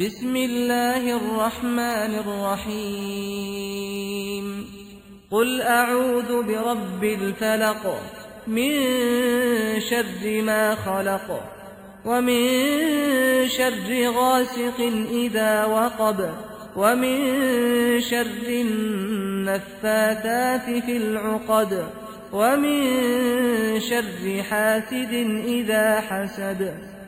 بسم الله الرحمن الرحيم قل أعوذ برب الفلق من شر ما خلق ومن شر غاسق إذا وقب ومن شر النفاثات في العقد ومن شر حاسد إذا حسد